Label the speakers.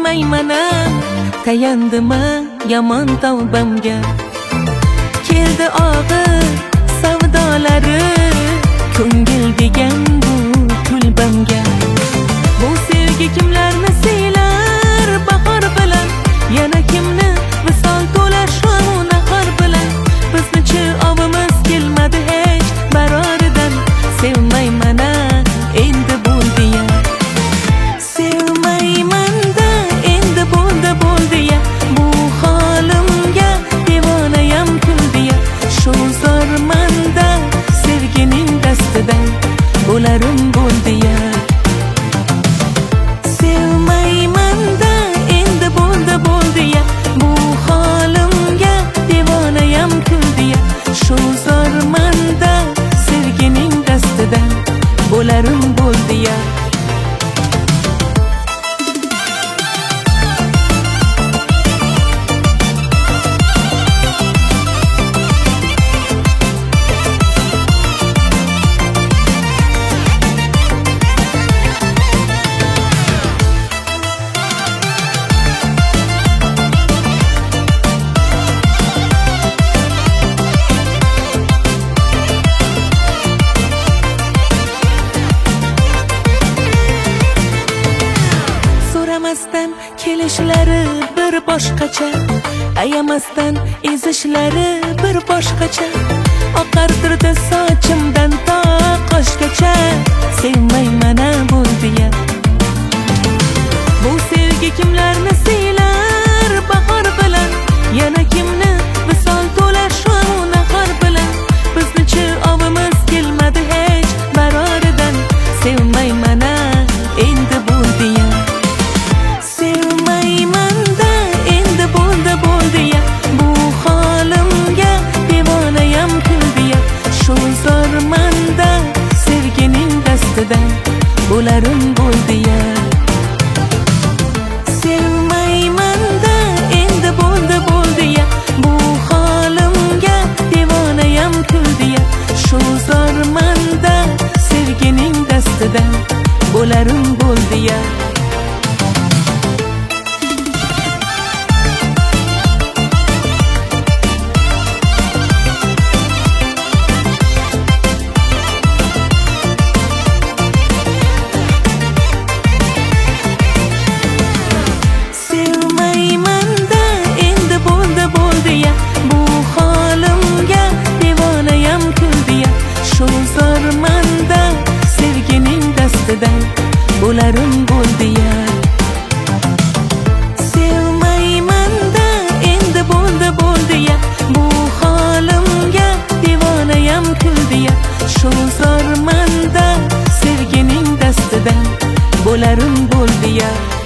Speaker 1: sevmayman-a, tayandima yomon tavbamga. Keldi og'ir savdolari, ko'ngil degan bu kulbamga. Bu sevgi kimlarni siylar bahor bilan, yana kimni visol to'lar shom nahor bilan. Bizni-chi ovimiz kelmadi hech baroridan, sevmayman-a endi bo'ldi-ya. Sevmayman-da endi bo'ldi-ya, bu holimga devonayam kuldi-ya. Shu zormanda sevgining dastidan bo'larim bo'ldi-ya. Sevmayman-da endi bo'ldi-ya, bu holimga devonayam kuldi-ya. Shu zormanda sevgining dastidan bo'larim bo'ldi-ya. Ayamasdan kelishlari bir boshqacha, ayamasdan ezishlari bir boshqacha. Oqartirdi sochimdan to qoshgacha, sevmayman-a bo'ldi-ya. Bu sevgi kimlarni siylar bahor bilan, yana kimni visol to'lar shom nahor bilan. Bizni-chi ovimiz kelmadi hech baroridan, sevmayman-a endi bo'ldi-ya. Sevmayman-da endi bo'ldi-ya, bu holimga devonayam kuldi-ya. Shu zormanda sevgining dastidan bo'larim bo'ldi-ya. Sevmayman-da endi bo'ldi-ya, bu holimga devonayam kuldi-ya. Shu zormanda sevgining dastidan bo'larim bo'ldi-ya. Bo'larim bo'ldi-ya. Sevmayman-da endi bo'ldi-ya, bu holimga devonayam kuldi-ya. Shu zormanda sevgining dastidan bo'larim bo'ldi-ya.